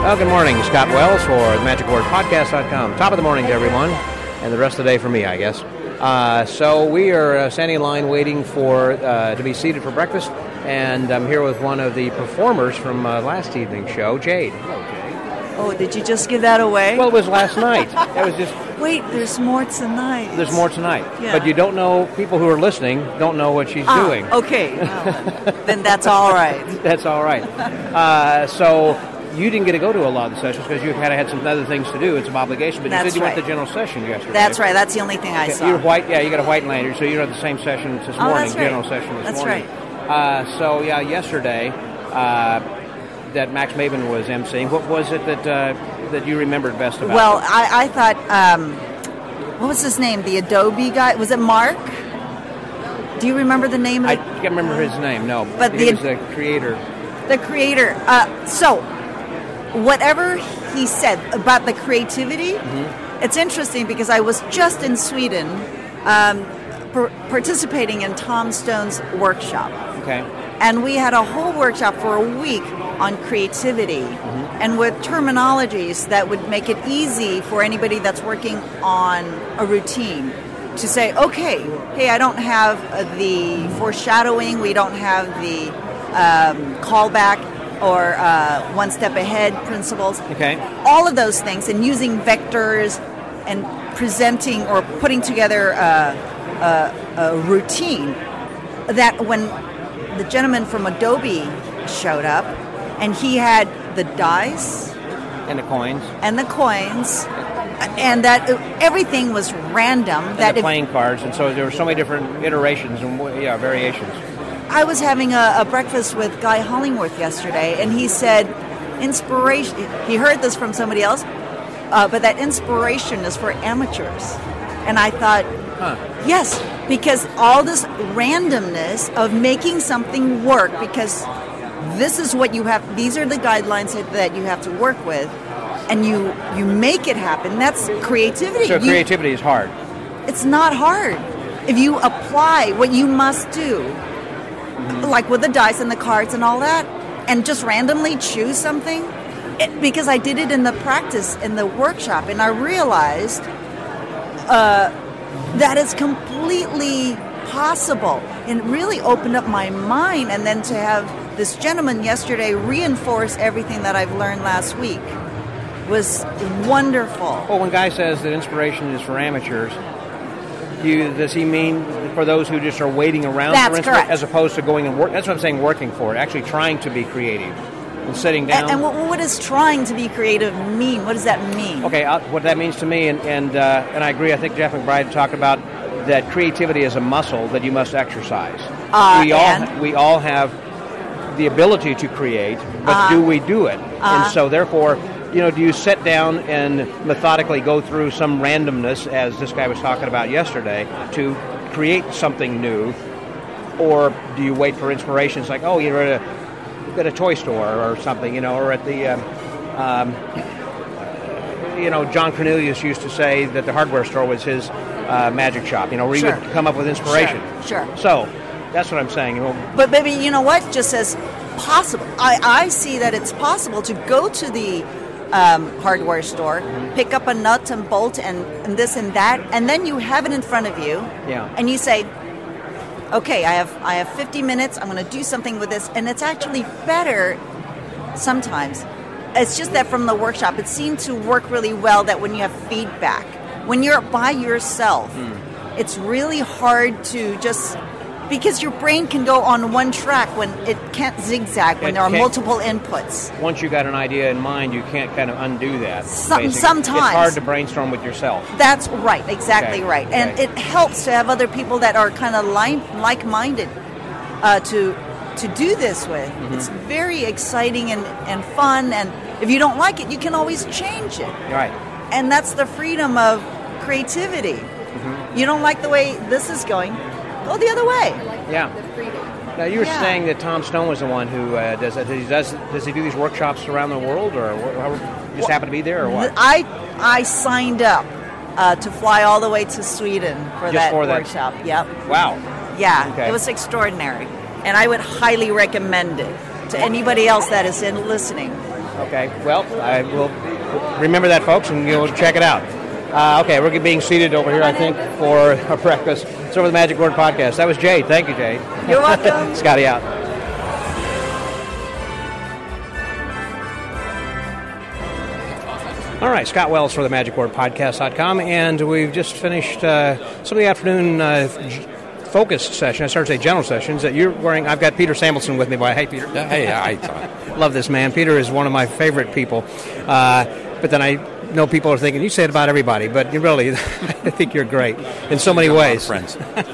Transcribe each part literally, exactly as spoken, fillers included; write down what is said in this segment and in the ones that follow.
Well, good morning. Scott Wells for the magic word podcast dot com. Top of the morning to everyone, and the rest of the day for me, I guess. Uh, so we are uh, standing in line waiting for uh, to be seated for breakfast, and I'm here with one of the performers from uh, last evening's show, Jade. Hello, Jade. Oh, did you just give that away? Well, it was last night. It was just. Wait, there's more tonight. There's more tonight. Yeah. But you don't know, people who are listening don't know what she's ah, doing. Okay. Well, then that's all right. That's all right. Uh, so you didn't get to go to a lot of the sessions because you had had some other things to do. It's an obligation. But that's you said you right. went to the general session yesterday. That's right. That's the only thing I okay. saw. You're white. Yeah, you got a white lanyard, so you're at the same session this oh, morning, that's right. general session this that's morning. That's right. Uh, so, yeah, yesterday uh, that Max Maven was emceeing. What was it that uh, that you remembered best about Well, it? I, I thought, um, what was his name? The Adobe guy? Was it Mark? Do you remember the name of I it? can't remember his name, no. But he the, was the creator. The creator. Uh, so, whatever he said about the creativity, mm-hmm. it's interesting because I was just in Sweden um, per- participating in Tom Stone's workshop. Okay. And we had a whole workshop for a week on creativity mm-hmm. and with terminologies that would make it easy for anybody that's working on a routine to say, okay, hey, I don't have the foreshadowing, we don't have the um, callback or uh, one step ahead principles. Okay. All of those things, and using vectors and presenting or putting together a, a, a routine that when the gentleman from Adobe showed up, and he had the dice and the coins and the coins, and that everything was random. And that the if, playing cards, and so there were so many different iterations and yeah, variations. I was having a, a breakfast with Guy Hollingworth yesterday, and he said, "Inspiration." He heard this from somebody else, uh, but that inspiration is for amateurs. And I thought, huh. yes, because all this randomness of making something work, because this is what you have, these are the guidelines that you have to work with, and you you make it happen. That's creativity. So you, creativity is hard. It's not hard. If you apply what you must do, mm-hmm. like with the dice and the cards and all that, and just randomly choose something, it, because I did it in the practice, in the workshop, and I realized uh, that it's completely possible, and it really opened up my mind. And then to have this gentleman yesterday reinforce everything that I've learned last week was wonderful. Well, when Guy says that inspiration is for amateurs, do you, does he mean for those who just are waiting around That's for inspiration, correct. as opposed to going and work? That's what I'm saying, working for it, actually trying to be creative and sitting down. And, and what, what does trying to be creative mean? What does that mean? Okay, uh, what that means to me, and and, uh, and I agree, I think Jeff McBride talked about that creativity is a muscle that you must exercise. Uh, we all and? we all have the ability to create, but uh, do we do it? uh, and so therefore, you know, do you sit down and methodically go through some randomness, as this guy was talking about yesterday, to create something new, or do you wait for inspiration? It's like, oh, you're at a, at a toy store or something, you know, or at the, um, um, you know, John Cornelius used to say that the hardware store was his uh, magic shop, you know, where he sure. would come up with inspiration. Sure, sure. So that's what I'm saying. You know, but maybe, you know what, just as possible. I, I see that it's possible to go to the um, hardware store, mm-hmm. pick up a nut and bolt and, and this and that, and then you have it in front of you, yeah. and you say, okay, I have I have fifty minutes, I'm going to do something with this, and it's actually better sometimes. It's just that from the workshop, it seemed to work really well that when you have feedback, when you're by yourself, mm. it's really hard to just, because your brain can go on one track when it can't zigzag, when it there are can't, multiple inputs. Once you got an idea in mind, you can't kind of undo that. Some, sometimes. It's hard to brainstorm with yourself. That's right, exactly okay. right. And okay. it helps to have other people that are kind of like, like-minded uh, to to do this with. Mm-hmm. It's very exciting and, and fun, and if you don't like it, you can always change it. Right. And that's the freedom of creativity. Mm-hmm. You don't like the way this is going, go the other way. Yeah. Now you were yeah. saying that Tom Stone was the one who uh, does that. He does does he do these workshops around the world, or how, just well, happen to be there, or what? I I signed up uh, to fly all the way to Sweden for just that for workshop. That? Yep. Wow. Yeah, okay. It was extraordinary, and I would highly recommend it to anybody else that is in listening. Okay, well, I will remember that, folks, and you'll check it out. Uh, okay, we're being seated over here, I think, for our breakfast. It's over the Magic Word Podcast. That was Jade. Thank you, Jade. You're welcome. Scotty out. All right, Scott Wells for the Magic Word Podcast dot com, and we've just finished uh, some of the afternoon uh, g- focus session. I started to say general sessions that you're wearing. I've got Peter Samuelson with me. Boy, hey, Peter. Yeah, hey, I love this man. Peter is one of my favorite people. Uh, but then I know people are thinking, you say it about everybody, but you really, I think you're great in so many ways. Friends.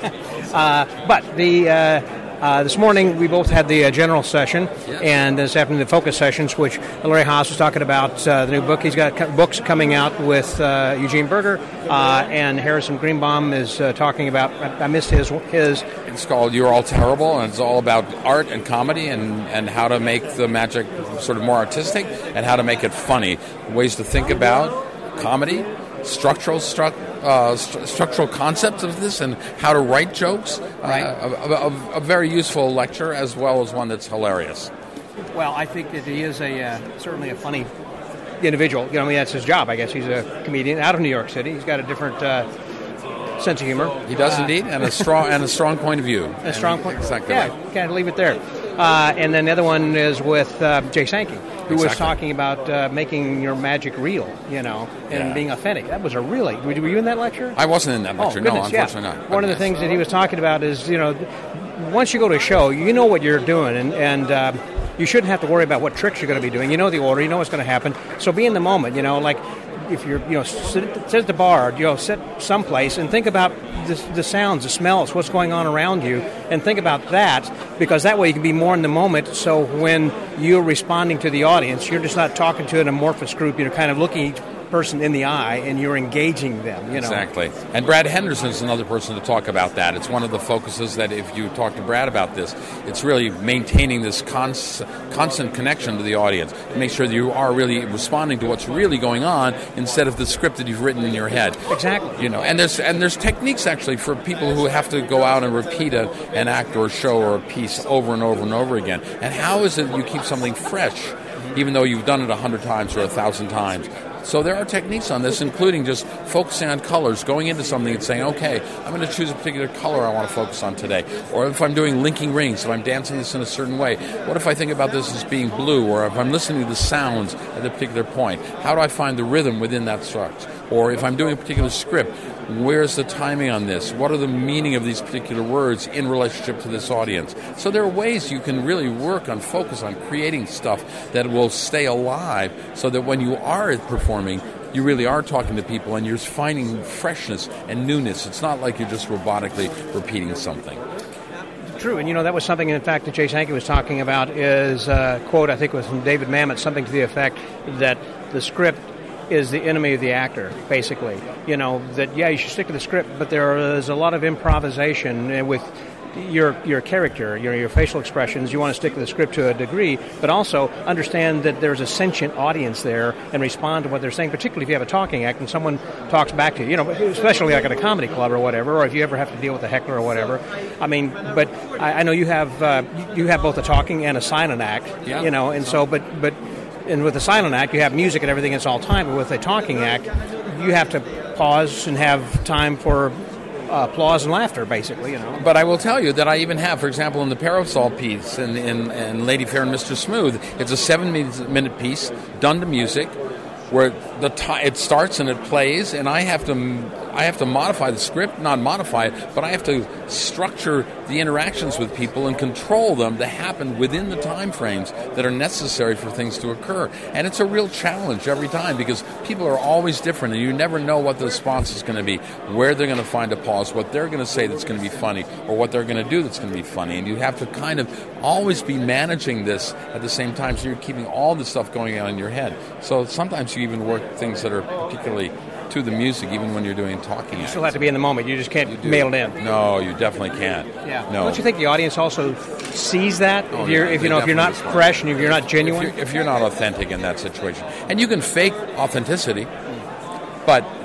uh, but the... Uh, Uh, this morning, we both had the uh, general session, yes. and this afternoon, the focus sessions, which Larry Haas was talking about uh, the new book. He's got co- books coming out with uh, Eugene Berger, uh, and Harrison Greenbaum is uh, talking about, I, I missed his, his. It's called You're All Terrible, and it's all about art and comedy and, and how to make the magic sort of more artistic and how to make it funny. Ways to think about comedy, structural struck. Uh, st- structural concepts of this and how to write jokes. Right. Uh, a, a, a very useful lecture as well as one that's hilarious. Well, I think that he is a uh, certainly a funny individual. You know, I mean, that's his job. I guess he's a comedian out of New York City. He's got a different uh, sense of humor. He does uh, indeed, and a strong and a strong point of view. A strong point. Exactly. Yeah, Right. kind of leave it there. Uh, and then the other one is with uh, Jay Sankey, who was Exactly. talking about uh, making your magic real, you know, and Yeah. being authentic. That was a really. Were you in that lecture? I wasn't in that lecture. Oh, goodness, no, yeah. unfortunately not. One of the Yes. things that he was talking about is, you know, once you go to a show, you know what you're doing, and and uh, you shouldn't have to worry about what tricks you're going to be doing. You know the order, you know what's going to happen. So be in the moment, you know, like if you're, you know, sit, sit at the bar, you know, sit someplace and think about the, the sounds, the smells, what's going on around you, and think about that, because that way you can be more in the moment. So when you're responding to the audience, you're just not talking to an amorphous group. You're kind of looking each person in the eye, and you're engaging them. You know Exactly. And Brad Henderson is another person to talk about that. It's one of the focuses that if you talk to Brad about this, it's really maintaining this cons- constant connection to the audience to make sure that you are really responding to what's really going on instead of the script that you've written in your head. Exactly. You know, and there's and there's techniques actually for people who have to go out and repeat a, an act or a show or a piece over and over and over again. And how is it you keep something fresh, even though you've done it a hundred times or a thousand times? So there are techniques on this, including just focusing on colors, going into something and saying, okay, I'm going to choose a particular color I want to focus on today. Or if I'm doing linking rings, if I'm dancing this in a certain way, what if I think about this as being blue? Or if I'm listening to the sounds at a particular point, how do I find the rhythm within that structure? Or if I'm doing a particular script, where's the timing on this? What are the meaning of these particular words in relationship to this audience? So there are ways you can really work on focus on creating stuff that will stay alive so that when you are performing, you really are talking to people and you're finding freshness and newness. It's not like you're just robotically repeating something. True, and you know, that was something, in fact, that Jay Sankey was talking about is a quote, I think it was from David Mamet, something to the effect that the script is the enemy of the actor, basically. You know, that, yeah, you should stick to the script, but there is a lot of improvisation with your your character, your, your facial expressions. You want to stick to the script to a degree, but also understand that there's a sentient audience there and respond to what they're saying, particularly if you have a talking act and someone talks back to you, you know, especially like at a comedy club or whatever, or if you ever have to deal with a heckler or whatever. I mean, but I, I know you have uh, you have both a talking and a silent act, yeah. you know, and so, but but and with a silent act, you have music and everything, it's all time, but with a talking act, you have to pause and have time for Uh, applause and laughter, basically, you know. But I will tell you that I even have, for example, in the Parasol piece in, in, in Lady Fair and Mister Smooth, it's a seven-minute piece done to music where the t- it starts and it plays, and I have to I have to modify the script, not modify it, but I have to structure the interactions with people and control them to happen within the time frames that are necessary for things to occur. And it's a real challenge every time because people are always different, and you never know what the response is going to be, where they're going to find a pause, what they're going to say that's going to be funny, or what they're going to do that's going to be funny. And you have to kind of always be managing this at the same time, so you're keeping all this stuff going on in your head. So sometimes you even work things that are particularly to the music, even when you're doing talking. You still have to be in the moment. You just can't You do. mail it in. No, you definitely can't. Yeah. No. Don't you think the audience also sees that? Oh, if you're, yeah, if you they know, if you're not definitely fresh and if you're not genuine. If you're, if you're not authentic in that situation, and you can fake authenticity, but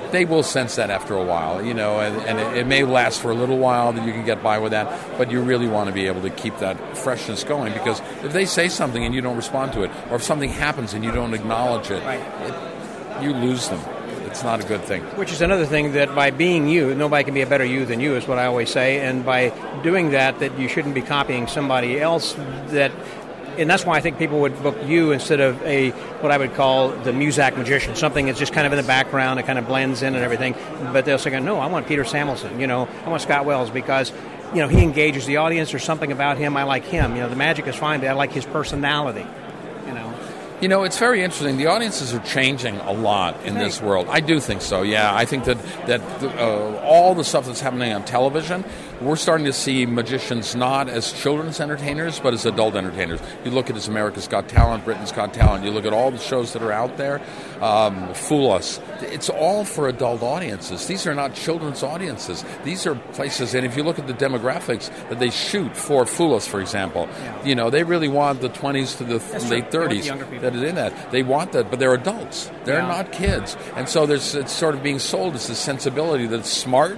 they will sense that after a while, you know, and, and it, it may last for a little while that you can get by with that, but you really want to be able to keep that freshness going, because if they say something and you don't respond to it, or if something happens and you don't acknowledge it, right. it you lose them. It's not a good thing. Which is another thing, that by being you, nobody can be a better you than you, is what I always say, and by doing that, that you shouldn't be copying somebody else. That, and that's why I think people would book you instead of a what I would call the Muzak magician, something that's just kind of in the background, it kind of blends in and everything. But they'll say, no, I want Peter Samuelson, you know, I want Scott Wells, because, you know, he engages the audience. There's something about him, I like him. You know, the magic is fine, but I like his personality, you know. You know, it's very interesting. The audiences are changing a lot in this world. I do think so, yeah. I think that, that uh, all the stuff that's happening on television, we're starting to see magicians not as children's entertainers, but as adult entertainers. You look at this America's Got Talent, Britain's Got Talent, you look at all the shows that are out there, um, Fool Us. It's all for adult audiences. These are not children's audiences. These are places, and if you look at the demographics that they shoot for Fool Us, for example, yeah. you know, they really want the twenties to the That's late true. thirties. That is in that. They want that, but they're adults. They're yeah. not kids. And so there's it's sort of being sold as this sensibility that's smart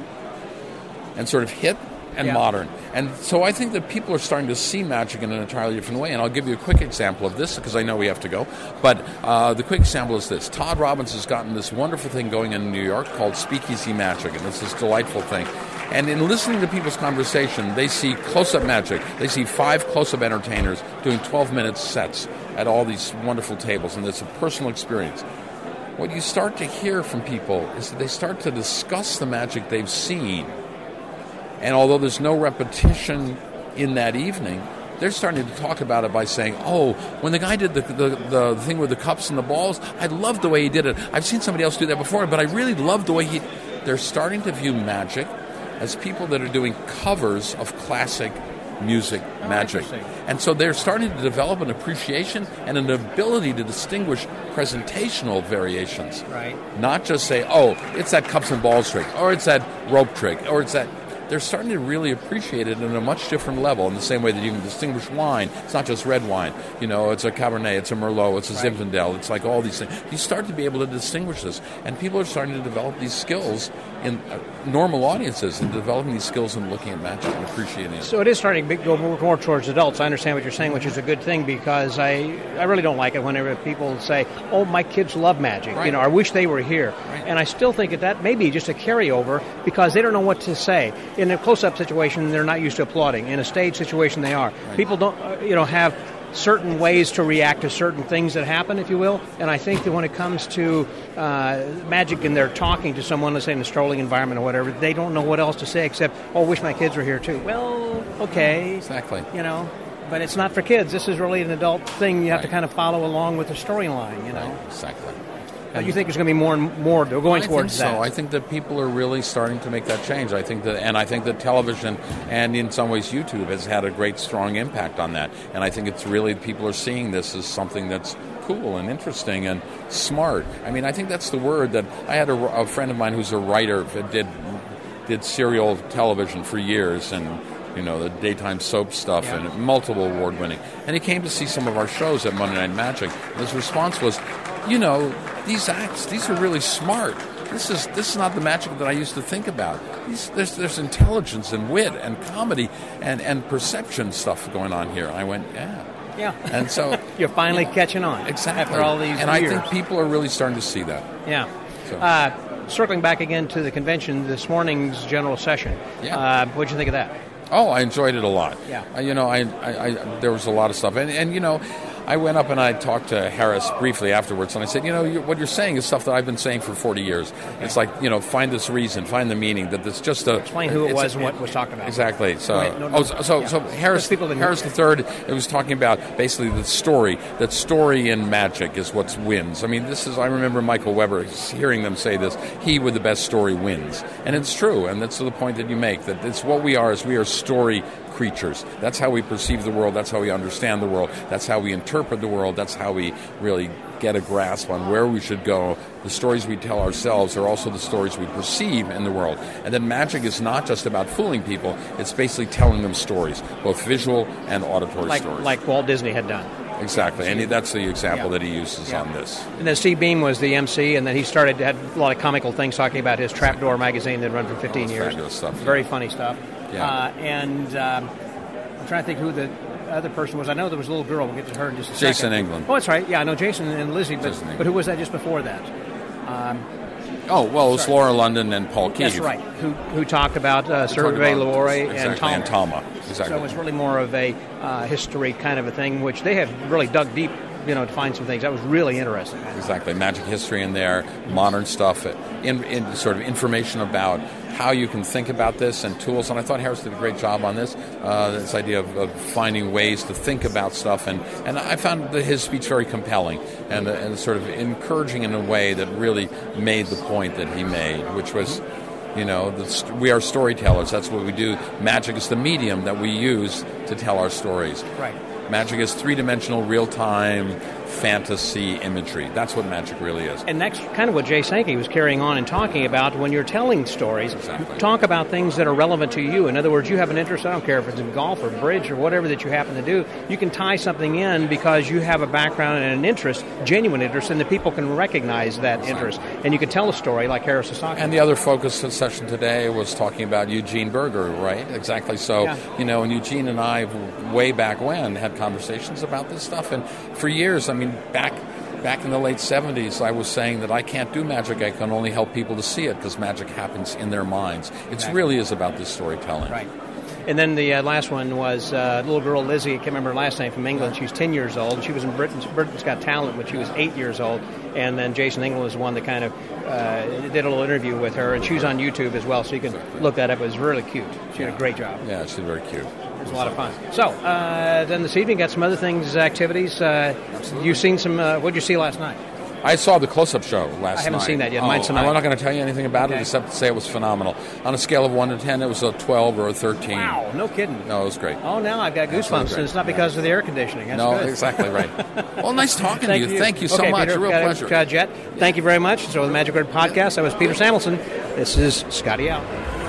and sort of hip and yeah. modern. And so I think that people are starting to see magic in an entirely different way. And I'll give you a quick example of this, because I know we have to go. But uh, the quick example is this. Todd Robbins has gotten this wonderful thing going in New York called Speakeasy Magic, and it's this delightful thing. And in listening to people's conversation, they see close-up magic. They see five close-up entertainers doing twelve-minute sets at all these wonderful tables, and it's a personal experience. What you start to hear from people is that they start to discuss the magic they've seen. And although there's no repetition in that evening, they're starting to talk about it by saying, oh, when the guy did the, the, the thing with the cups and the balls, I loved the way he did it. I've seen somebody else do that before, but I really loved the way he... They're starting to view magic as people that are doing covers of classic music oh, magic. And so they're starting to develop an appreciation and an ability to distinguish presentational variations. Right. Not just say, oh, it's that cups and balls trick, or it's that rope trick, or it's that... They're starting to really appreciate it in a much different level, in the same way that you can distinguish wine. It's not just red wine. You know, it's a Cabernet, it's a Merlot, it's a right. Zinfandel. It's like all these things. You start to be able to distinguish this. And people are starting to develop these skills in uh, normal audiences, and developing these skills and looking at magic and appreciating it. So it is starting to go more, more towards adults. I understand what you're saying, which is a good thing, because I, I really don't like it whenever people say, oh, my kids love magic. Right. You know, I wish they were here. Right. And I still think that that may be just a carryover, because they don't know what to say. In a close-up situation, they're not used to applauding. In a stage situation, they are. Right. People don't, uh, you know, have certain ways to react to certain things that happen, if you will. And I think that when it comes to uh, magic and they're talking to someone, let's say in a strolling environment or whatever, they don't know what else to say except, oh, I wish my kids were here too. Well, okay. Exactly. You know, but it's not for kids. This is really an adult thing. You have right. to kind of follow along with the storyline, you know. Right. Exactly. And you think there's going to be more and more going I towards think so. that? I think that people are really starting to make that change. I think that, and I think that television and in some ways YouTube has had a great, strong impact on that. And I think it's really, people are seeing this as something that's cool and interesting and smart. I mean, I think that's the word that I had a, a friend of mine who's a writer that did did serial television for years, and you know, the daytime soap stuff, yeah. and multiple award winning. And he came to see some of our shows at Monday Night Magic. And his response was, you know, these acts, these are really smart. This is this is not the magic that I used to think about. These, there's there's intelligence and wit and comedy and, and perception stuff going on here. And I went, yeah. Yeah. And so you're finally you know, catching on. Exactly. After all these and years. I think people are really starting to see that. Yeah. So. Uh, circling back again to the convention, this morning's general session. Yeah. Uh, what'd you think of that? Oh, I enjoyed it a lot. Yeah. Uh, you know, I, I, I there was a lot of stuff, and and you know, I went up and I talked to Harris briefly afterwards, and I said, you know, you, what you're saying is stuff that I've been saying for forty years. Okay. It's like, you know, find this reason, find the meaning, that it's just a... Explain who it was and what was talking about. Exactly. So, right. no, no, oh, so, so, yeah. so Harris, Harris the Third, it was talking about basically the story, that story in magic is what wins. I mean, this is, I remember Michael Weber hearing them say this, he with the best story wins. And it's true, and that's the point that you make, that it's what we are, is we are story creatures. That's how we perceive the world. That's how we understand the world. That's how we interpret the world. That's how we really get a grasp on where we should go. The stories we tell ourselves are also the stories we perceive in the world. And then magic is not just about fooling people. It's basically telling them stories, both visual and auditory like, stories. Like Walt Disney had done. Exactly, and he, that's the example Yeah. that he uses Yeah. on this. And then Steve Beam was the M C, and then he started had a lot of comical things talking about his Trapdoor magazine that run for fifteen Oh, years. fabulous stuff, yeah. Very funny stuff. Yeah. Uh, and um, I'm trying to think who the other person was. I know there was a little girl. We'll get to her in just a second. Jason England. Oh, that's right. Yeah, I know Jason and Lizzie, but, Jason England. but who was that just before that? Um, Oh, well, it was Sorry. Laura London and Paul Keefe. that's right. Who who talked about uh, Who Survey talked about- Leroy exactly, and Talma. and Talma. Exactly. So it's really more of a uh, history kind of a thing, which they have really dug deep, you know, to find some things. That was really interesting. Exactly, magic history in there, modern stuff, in, in sort of information about how you can think about this and tools. And I thought Harris did a great job on this. Uh, this idea of, of finding ways to think about stuff, and, and I found that his speech very compelling and, uh, and sort of encouraging in a way that really made the point that he made, which was, you know, the, st- we are storytellers. That's what we do. Magic is the medium that we use to tell our stories. Right. Magic is three-dimensional, real-time fantasy imagery. That's what magic really is. And that's kind of what Jay Sankey was carrying on and talking about. When you're telling stories, Exactly. talk about things that are relevant to you. In other words, you have an interest, I don't care if it's in golf or bridge or whatever that you happen to do, you can tie something in because you have a background and an interest, genuine interest, and the people can recognize that interest. And you can tell a story like Harris is talking And about. the other focus session today was talking about Eugene Berger, right? Exactly. So, Yeah. you know, and Eugene and I, way back when, had conversations about this stuff. And for years, I mean, back back in the late seventies, I was saying that I can't do magic. I can only help people to see it because magic happens in their minds. It Exactly. really is about this storytelling. Right. And then the uh, last one was uh, little girl Lizzie. I can't remember her last name, from England. She was ten years old. She was in Britain's, Britain's Got Talent when she was eight years old. And then Jason England was the one that kind of uh, did a little interview with her. And she was on YouTube as well, so you can look that up. It was really cute. She did a great job. Yeah, she's very cute. It was a lot of fun. So uh, then this evening, got some other things, activities. Uh, you've seen some, uh, what did you see last night? I saw the close-up show last night. I haven't seen that yet. Oh, Mine's tonight. I'm not going to tell you anything about Okay. it except to say it was phenomenal. On a scale of one to ten, it was a twelve or a thirteen. Wow, no kidding. No, it was great. Oh, now I've got Absolutely goosebumps, great. and it's not because of the air conditioning. That's no, good. exactly right. Well, nice talking Thank to you. you. Thank you so Okay, much. Peter, a real got it. pleasure. Got Jet. Thank you very much. So, the Magic Word Podcast, that was Peter Samuelson. This is Scotty out.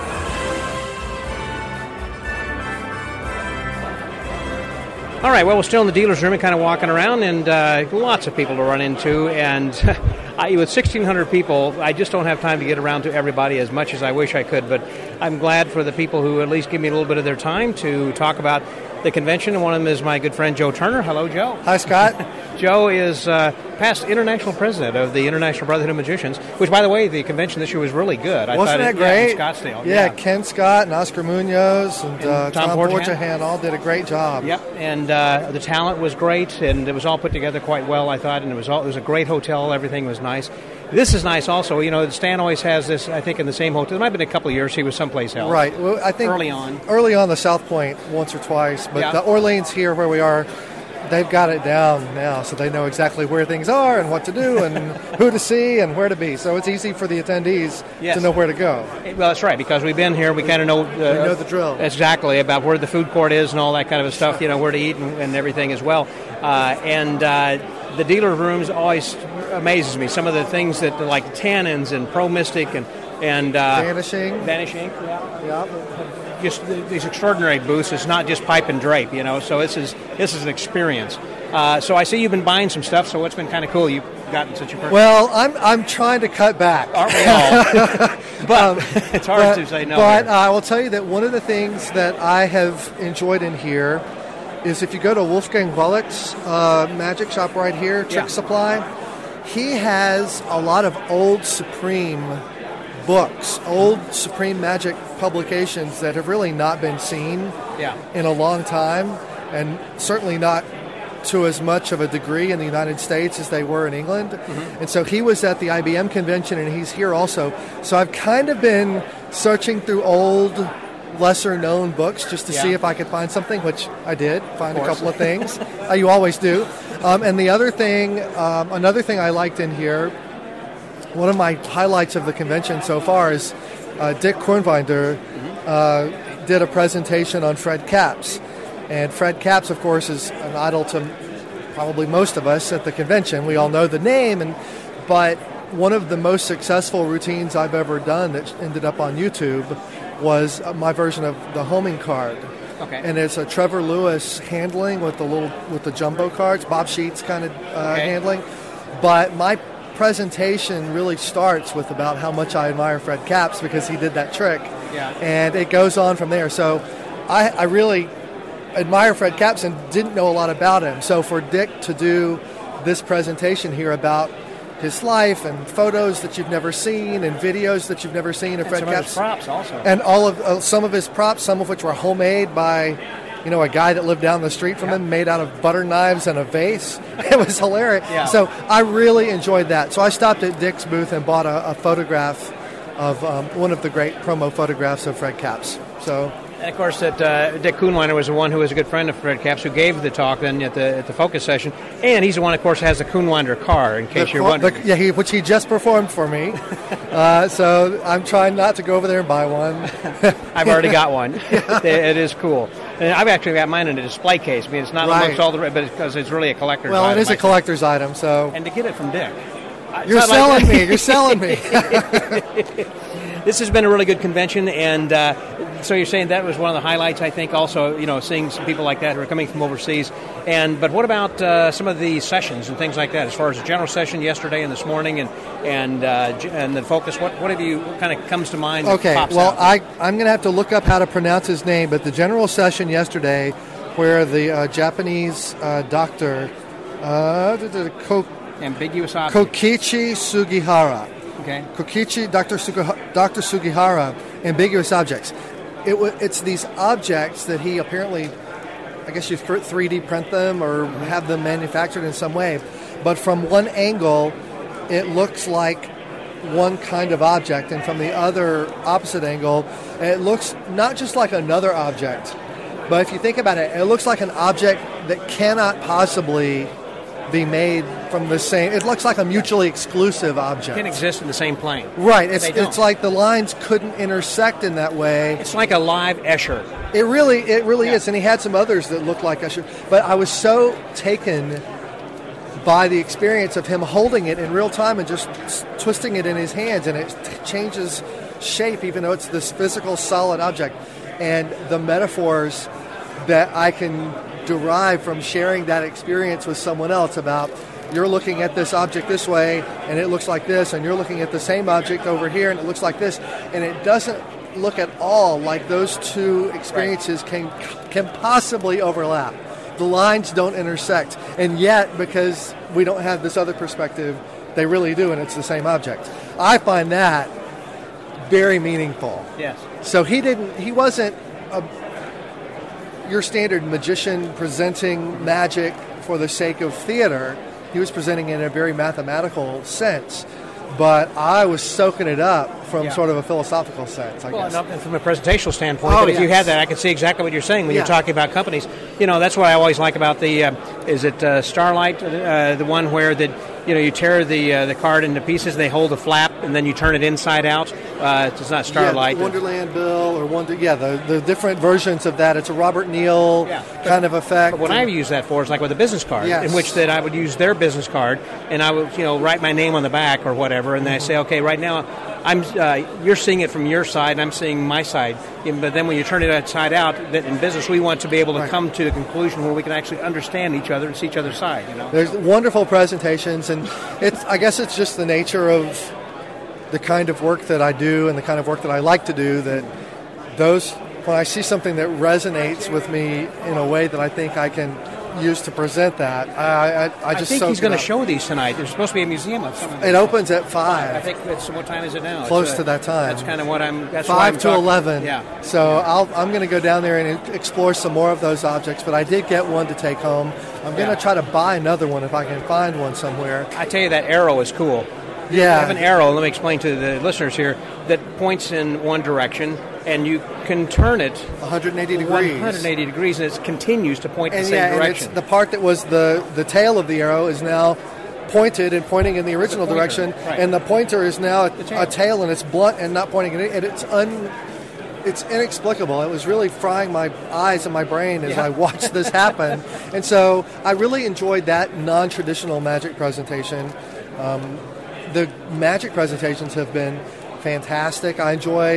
All right, well, we're still in the dealer's room and kind of walking around, and uh, lots of people to run into. And I, with sixteen hundred people, I just don't have time to get around to everybody as much as I wish I could. But I'm glad for the people who at least give me a little bit of their time to talk about the convention. And one of them is my good friend Joe Turner. Hello, Joe. Hi, Scott. Joe is uh, past international president of the International Brotherhood of Magicians, which, by the way, the convention this year was really good. I Wasn't thought that it, yeah, great? in Scottsdale. Yeah, Ken Scott and Oscar Munoz and, And uh, Tom Tom, Borjahan. Borjahan all did a great job. Yep, and uh, the talent was great, and it was all put together quite well, I thought, and it was all, it was a great hotel. Everything was nice. This is nice also. You know, Stan always has this, I think, in the same hotel. It might have been a couple of years he was someplace else. Right. Well, I think Early on. Early on, the South Point once or twice, but Yeah. the Orleans here where we are, they've got it down now, so they know exactly where things are and what to do and who to see and where to be. So it's easy for the attendees Yes. to know where to go. Well, that's right, because we've been here. We kind of know, uh, We know the drill. exactly about where the food court is and all that kind of stuff. You know, where to eat and, and everything as well. Uh, and uh, the dealer rooms always amazes me. Some of the things that like tannins and Pro Mystic and and uh, Vanishing. Vanishing, yeah. Yeah. Just these extraordinary booths. It's not just pipe and drape, you know. So this is this is an experience. Uh, so I see you've been buying some stuff. So what's been kind of cool? You've gotten such a person. Well, I'm I'm trying to cut back. Aren't we all? But it's hard but, to say no. But here. uh, I will tell you that one of the things that I have enjoyed in here is if you go to Wolfgang Wallach's uh, magic shop right here, Trick Yeah. Supply, he has a lot of old Supreme books, old Supreme Magic publications that have really not been seen Yeah. in a long time, and certainly not to as much of a degree in the United States as they were in England. Mm-hmm. And so he was at the I B M convention, and he's here also. So I've kind of been searching through old, lesser-known books just to Yeah. see if I could find something, which I did, find a course. couple of things. uh, you always do. Um, and the other thing, um, another thing I liked in here, one of my highlights of the convention so far is uh, Dick Kornwinder uh, did a presentation on Fred Capps. And Fred Capps, of course, is an idol to probably most of us at the convention. We all know the name, and but one of the most successful routines I've ever done that ended up on YouTube was uh, my version of the homing card. Okay. And it's a Trevor Lewis handling with the little with the jumbo cards, Bob Sheets kind of uh, Okay. handling. But my presentation really starts with about how much I admire Fred Capps because he did that trick. Yeah. And it goes on from there. So I, I really admire Fred Capps and didn't know a lot about him. So for Dick to do this presentation here about his life and photos that you've never seen and videos that you've never seen of And Fred some of his Capps, props also. and all of uh, some of his props, some of which were homemade by, you know, a guy that lived down the street from Yeah. him, made out of butter knives and a vase. It was hilarious. Yeah. So I really enjoyed that. So I stopped at Dick's booth and bought a, a photograph of um, one of the great promo photographs of Fred Capps. So. And of course, that uh, Dick Kuhnweiner was the one who was a good friend of Fred Capps, who gave the talk then at the at the focus session, and he's the one, of course, who has the Kuhnweiner car. In case The- you're wondering, the- yeah, he, which he just performed for me. uh, so I'm trying not to go over there and buy one. I've already got one. it, it is cool, and I've actually got mine in a display case. I mean, it's not Right. amongst all the, but because it's really a collector's Well, item. it is I a think. collector's item, so And to get it from Dick, I- you're it's not like- selling me. You're selling me. This has been a really good convention, and uh, so you're saying that was one of the highlights. I think also, you know, seeing some people like that who are coming from overseas. And but what about uh, some of the sessions and things like that? As far as the general session yesterday and this morning, and and uh, j- and the focus. What what have you? What kind of comes to mind? that Okay, pops well, out? I, I'm going to have to look up how to pronounce his name, but the general session yesterday where the uh, Japanese uh, doctor, uh, the- the Ko- ambiguous object. Kokichi Sugihara, Okay. Kokichi, Doctor Sugi- Doctor Sugihara, ambiguous objects. It w- it's these objects that he apparently, I guess you th- three D print them or have them manufactured in some way, but from one angle, it looks like one kind of object, and from the other opposite angle, it looks not just like another object, but if you think about it, it looks like an object that cannot possibly be made from the same. It looks like a mutually exclusive object. Can exist in the same plane. Right. It's They don't. it's like the lines couldn't intersect in that way. It's like a live Escher. It really it really Yeah. is. And he had some others that looked like Usher. But I was so taken by the experience of him holding it in real time and just s- twisting it in his hands, and it t- changes shape even though it's this physical solid object. And the metaphors that I can derive from sharing that experience with someone else about you're looking at this object this way and it looks like this, and you're looking at the same object over here and it looks like this, and it doesn't look at all like those two experiences can can possibly overlap. The lines don't intersect, and yet because we don't have this other perspective, they really do, and it's the same object. I find that very meaningful. Yes. So he didn't. He wasn't a, your standard magician presenting magic for the sake of theater. He was presenting it in a very mathematical sense, but I was soaking it up from Yeah. sort of a philosophical sense, I Well, guess. and up- and from a presentational standpoint, Oh, but if you yes. had that, I could see exactly what you're saying when Yeah. you're talking about companies. You know, that's what I always like about the, uh, is it uh, Starlight, uh, the one where that you know you tear the uh, the card into pieces, they hold a flap, and then you turn it inside out. Uh, it's not Starlight. Yeah, Wonderland Bill or Wonder. Yeah, the, the different versions of that. It's a Robert Neal Yeah. kind of effect. But what I use that for is like with a business card, Yes. in which that I would use their business card, and I would you know write my name on the back or whatever, and then I say, okay, right now I'm uh, you're seeing it from your side, and I'm seeing my side. Yeah, but then when you turn it inside out, that in business we want to be able to Right. come to the conclusion where we can actually understand each other and see each other's side. You know. There's wonderful presentations, and it's. I guess it's just the nature of the kind of work that I do and the kind of work that I like to do that those when I see something that resonates with me in a way that I think I can use to present that, I I, I just I think soak he's going it to up. show these tonight. There's supposed to be a museum of some of It them. opens at I five. think that's what time is it now? Close It's, uh, to that time. That's kind of what I'm. That's why Five I'm to talking- eleven. Yeah. So I'll, I'm going to go down there and explore some more of those objects. But I did get one to take home. I'm going to Yeah. try to buy another one if I can find one somewhere. I tell you, that arrow is cool. Yeah. You have an arrow, let me explain to the listeners here, that points in one direction, and you can turn it one hundred eighty degrees. one hundred eighty degrees, and it continues to point in And the same yeah, and it's direction. the part that was the the tail of the arrow is now pointed and pointing in the original pointer, direction, right. and the pointer is now a, tail. a tail, and it's blunt and not pointing. And, it, and it's un. It's inexplicable. It was really frying my eyes and my brain as Yeah. I watched this happen. And so I really enjoyed that non-traditional magic presentation. Um, the magic presentations have been fantastic. I enjoyed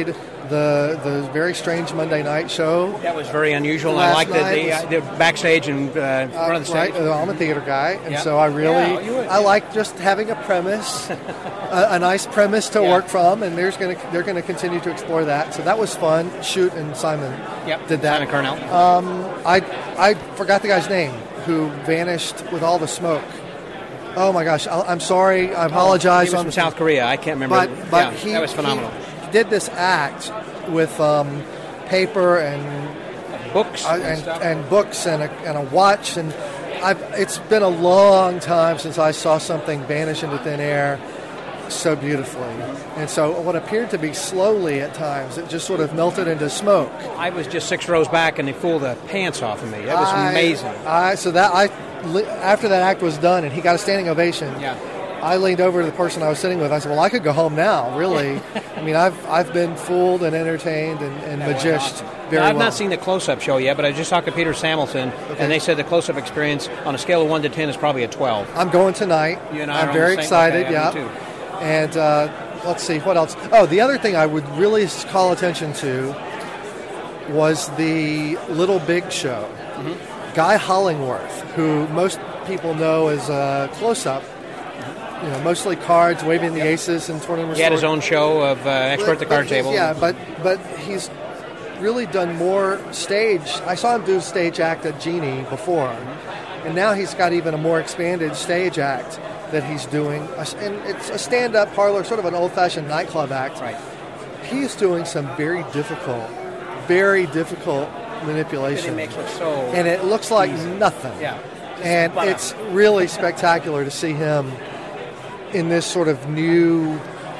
the the very strange Monday night show. That was very unusual. And I liked the, the, uh, the backstage and uh, front of the stage. Right, I'm a theater guy, and yeah. so I really yeah, you would, I yeah. like just having a premise, a, a nice premise to yeah. work from, and there's going to they're going to continue to explore that. So that was fun. Shoot and Simon yep. did that. Simon Cornell. Um, I I forgot the guy's name who vanished with all the smoke. Oh my gosh, I, I'm sorry. I apologize. Oh, he was from South Korea. I can't remember. But but yeah, he that was phenomenal. He did this act with um, paper and books uh, and, and, stuff. and books and a, and a watch, and I've, it's been a long time since I saw something vanish into thin air so beautifully. And so what appeared to be slowly at times, it just sort of melted into smoke. I was just six rows back, and they fooled the pants off of me. That was I, amazing. I so that I after that act was done and he got a standing ovation. Yeah. I leaned over to the person I was sitting with. I said, "Well, I could go home now, really. I mean, I've I've been fooled and entertained and, and magiced very now, I've well." not seen the close-up show yet, but I just talked to Peter Samuelson, Okay. and they said the close-up experience on a scale of one to ten is probably a twelve. I'm going tonight. You and I I'm are on very the same- excited. okay, yeah. me too. And uh, let's see what else. Oh, the other thing I would really call attention to was the Little Big Show. Mm-hmm. Guy Hollingworth, who most people know as a close-up. You know, mostly cards, waving the aces and tournament. He had his own show of uh, Expert at the But- Card but Table. he's- Yeah, but but he's really done more stage. I saw him do a stage act at Genie before, and now he's got even a more expanded stage act that he's doing. And it's a stand-up parlor, sort of an old-fashioned nightclub act. Right. He's doing some very difficult, very difficult manipulation. It makes it so and it looks like easy. nothing. Yeah. And But, uh, it's really spectacular to see him in this sort of new.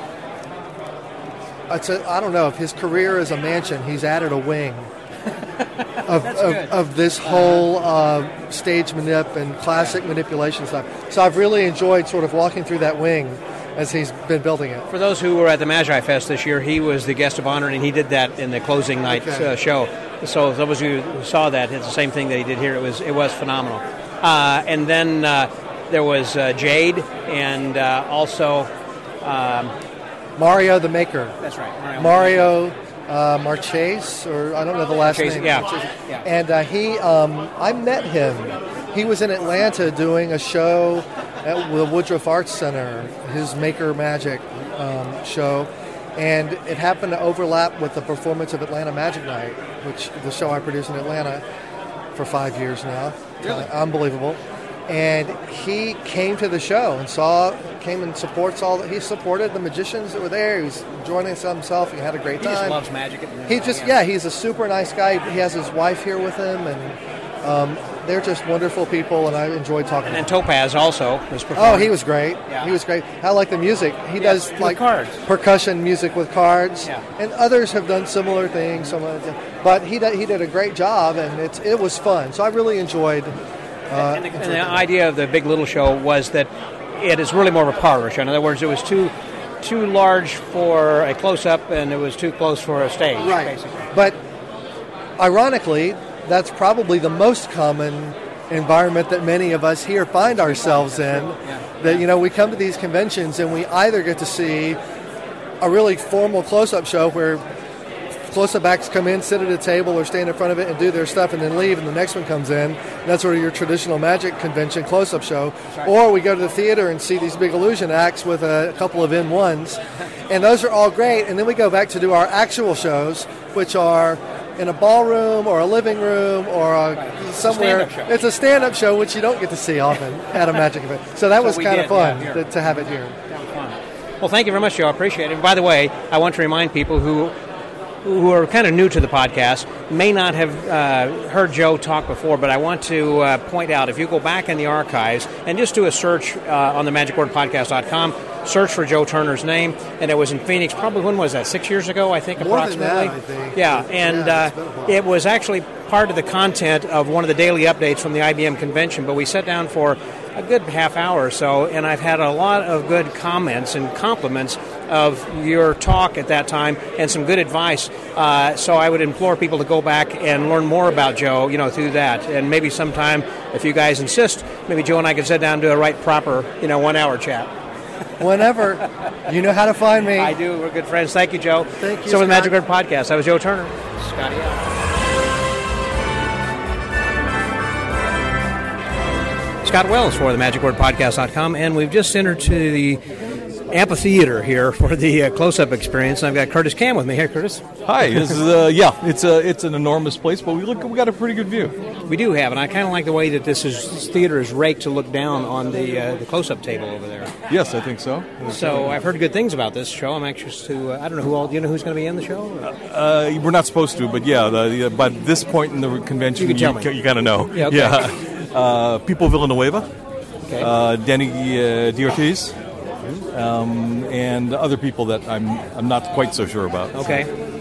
It's a, I don't know if his career is a mansion. He's added a wing of, of, good. of this whole uh, stage manip and classic manipulation stuff. So I've really enjoyed sort of walking through that wing as he's been building it. For those who were at the Magi Fest this year, he was the guest of honor, and he did that in the closing night Okay. uh, show. So those of you who saw that, it's the same thing that he did here. It was it was phenomenal. Uh, and then uh, there was uh, Jade, and uh, also um, Mario the Maker. that's right, Mario. Mario uh, Marchese, or I don't know the last Marchese, name. yeah. Marchese. Yeah. And uh, he, um, I met him. He was in Atlanta doing a show at the Woodruff Arts Center, his Maker Magic um, show, and it happened to overlap with the performance of Atlanta Magic Night, which the show I produce in Atlanta for five years now. Really? Uh, unbelievable. And he came to the show and saw, came and supports all. He supported the magicians that were there. He was enjoying himself. He had a great He time. just loves magic. And He just, yeah, he's a super nice guy. He has his wife here with him, and um, they're just wonderful people, and I enjoyed talking to And them. Topaz also was Oh, performing. he was great. Yeah. He was great. I like the music. He Yeah, does with like cards. percussion music with cards, Yeah. and others have done similar things. Some of the- but he did, he did a great job, and it's it was fun. So I really enjoyed. Uh, And the, and the idea of the Big Little Show was that it is really more of a parlor show. In other words, it was too too large for a close-up, and it was too close for a stage, Right. basically. But ironically, that's probably the most common environment that many of us here find ourselves in. Yeah. That, you know, we come to these conventions and we either get to see a really formal close-up show where close-up acts come in, sit at a table or stand in front of it and do their stuff and then leave, and the next one comes in. That's sort of your traditional magic convention close-up show. right. Or we go to the theater and see these big illusion acts with a couple of N ones, and those are all great. And then we go back to do our actual shows, which are in a ballroom or a living room or a, somewhere. stand-up show. It's a stand-up show, which you don't get to see often at a magic event. So that So was we kind did, of fun yeah, here. to, to have it here. That was fun. Well, thank you very much, Joe. I appreciate it. And by the way, I want to remind people who who are kind of new to the podcast, may not have uh, heard Joe talk before, but I want to uh, point out, if you go back in the archives and just do a search uh, on the magic word podcast dot com, search for Joe Turner's name, and it was in Phoenix, probably, when was that, six years ago, I think, More than approximately? that, I think. Yeah, and Yeah, it's been a uh, while. it was actually part of the content of one of the daily updates from the I B M convention, but we sat down for a good half hour or so, and I've had a lot of good comments and compliments of your talk at that time and some good advice. Uh, so I would implore people to go back and learn more about Joe, you know, through that. And maybe sometime, if you guys insist, maybe Joe and I could sit down and do a right proper, you know, one-hour chat. whenever. You know how to find me. I do. We're good friends. Thank you, Joe. Thank you, So with Scott. Magic Word Podcast, I was Joe Turner. Scotty out. Scott Wells for the magic word podcast dot com, and we've just entered to the amphitheater here for the uh, close-up experience. And I've got Curtis Cam with me. Hey, Curtis. Hi. This is uh, yeah. It's a it's an enormous place, but we look we got a pretty good view. We do have, and I kind of like the way that this is this theater is raked to look down on the uh, the close-up table over there. Yes, I think so. So I've heard good things about this show. I'm anxious to. Uh, I don't know who all. Do you know who's going to be in the show? Uh, we're not supposed to, but yeah. The, the, by this point in the convention, You can tell me. you kind of know. Yeah, okay. Yeah. Uh, People Villanueva, Okay. uh, Danny uh, D'Ortiz, um, and other people that I'm I'm not quite so sure about. Okay.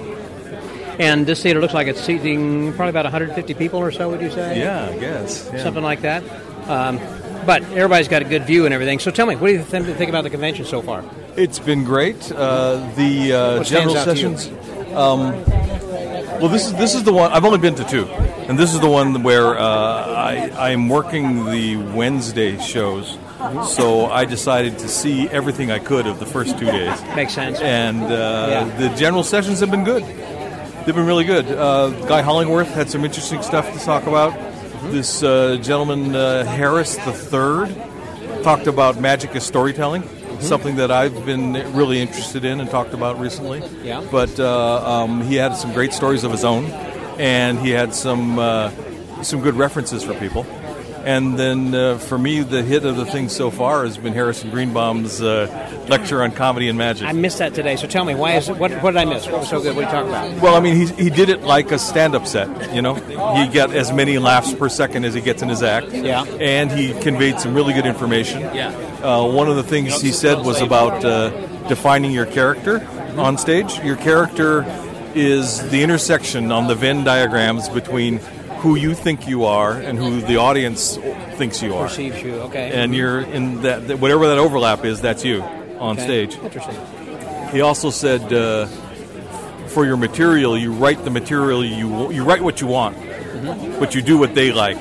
And this theater looks like it's seating probably about one hundred fifty people or so, would you say? Yeah, I guess. Yeah. Something like that. Um, but everybody's got a good view and everything. So tell me, what do you th- think about the convention so far? It's been great. Uh, the uh, What stands general out to you? sessions. Um, well, this is this is the one. I've only been to two, and this is the one where uh, I I'm working the Wednesday shows. So I decided to see everything I could of the first two days. Makes sense. And uh, Yeah. the general sessions have been good. They've been really good. Uh, Guy Hollingworth had some interesting stuff to talk about. Mm-hmm. This uh, gentleman, uh, Harris the Third, talked about magic as storytelling, Mm-hmm. something that I've been really interested in and talked about recently. Yeah. But uh, um, he had some great stories of his own, and he had some uh, some good references for people. And then uh, for me, the hit of the thing so far has been Harrison Greenbaum's uh, lecture on comedy and magic. I missed that today, so tell me, why is it, what, what did I miss? What was so good? What are you talking about? Well, I mean, he, he did it like a stand-up set, you know? He got as many laughs per second as he gets in his act. Yeah. And he conveyed some really good information. Yeah. Uh, one of the things he said was about uh, defining your character on stage. Your character is the intersection on the Venn diagrams between who you think you are and who the audience thinks you are. Perceives you, okay. And you're in that, that whatever that overlap is, that's you on Okay. stage. Interesting. He also said, uh, for your material, you write the material you you write what you want, Mm-hmm. but you do what they like.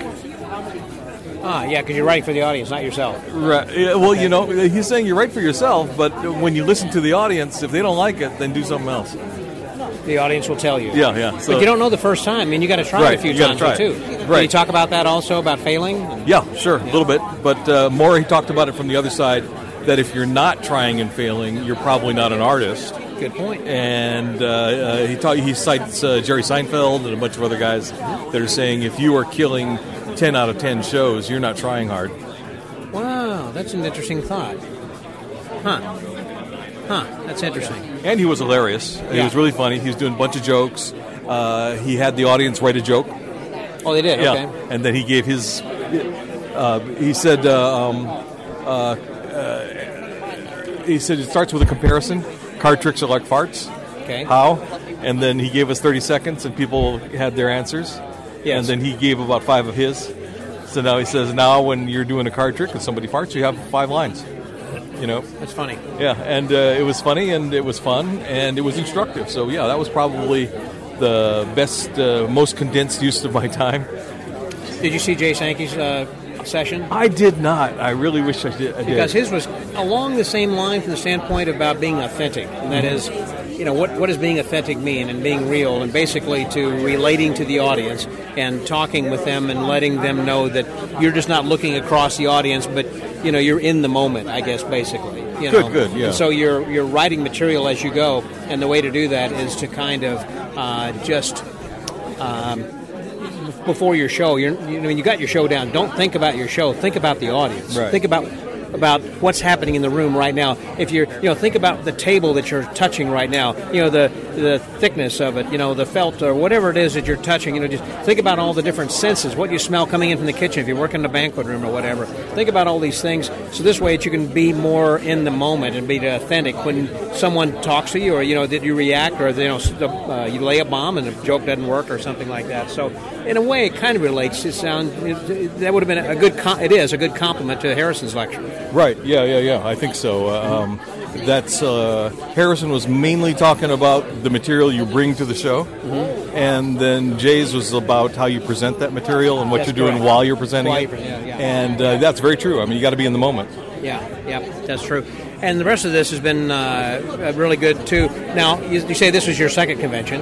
Ah, yeah, because you're writing for the audience, not yourself. Right. Yeah, well, you know, he's saying you write for yourself, but when you listen to the audience, if they don't like it, then do something else. The audience will tell you. Yeah, yeah. So, But you don't know the first time. I mean, you got to try Right, it a few you gotta times try too. it. Can Right. you talk about that also, about failing? Yeah, sure, a little bit. But uh, more, he talked about it from the other side, that if you're not trying and failing, you're probably not an artist. Good point. And uh, uh, he ta- he cites uh, Jerry Seinfeld and a bunch of other guys that are saying if you are killing ten out of ten shows, you're not trying hard. Wow, that's an interesting thought. Huh. Huh, that's interesting. And he was hilarious. He Yeah. was really funny. He was doing a bunch of jokes. Uh, he had the audience write a joke. Oh, they did? Yeah. Okay. And then he gave his... Uh, he said... Uh, um, uh, uh, he said it starts with a comparison. Card tricks are like farts. Okay. How? And then he gave us thirty seconds, and people had their answers. Yes. And then he gave about five of his. So now he says, now when you're doing a card trick and somebody farts, you have five lines. You know? That's funny. Yeah, and uh, it was funny, and it was fun, and it was instructive. So, yeah, that was probably the best, uh, most condensed use of my time. Did you see Jay Sankey's uh, session? I did not. I really wish I did. I did. Because his was along the same line from the standpoint about being authentic. And that is, you know, what, what does being authentic mean and being real, and basically to relating to the audience and talking with them and letting them know that you're just not looking across the audience, but, you know, you're in the moment, I guess, basically. You Good, know? good, yeah. And so you're, you're writing material as you go, and the way to do that is to kind of uh, just... Um, before your show, you're, you know, when you got your show down, don't think about your show. Think about the audience. Right. Think about about what's happening in the room right now. If you're, you know, think about the table that you're touching right now. You know, the the thickness of it. You know, the felt or whatever it is that you're touching. You know, just think about all the different senses. What you smell coming in from the kitchen if you're working in a banquet room or whatever. Think about all these things. So this way, that you can be more in the moment and be authentic when someone talks to you, or you know, did you react, or you know, uh, you lay a bomb and the joke doesn't work or something like that. So in a way, it kind of relates to sound. That would have been a good. Com- it is a good compliment to Harrison's lecture. Right, yeah, yeah, yeah, I think so. Uh, um, that's uh, Harrison was mainly talking about the material you bring to the show, mm-hmm. and then Jay's was about how you present that material and what That's you're doing correct. while you're presenting While it. you're pre- yeah, yeah. And uh, that's very true. I mean, you got to be in the moment. Yeah, yeah, that's true. And the rest of this has been uh, really good, too. Now, you, you say this was your second convention,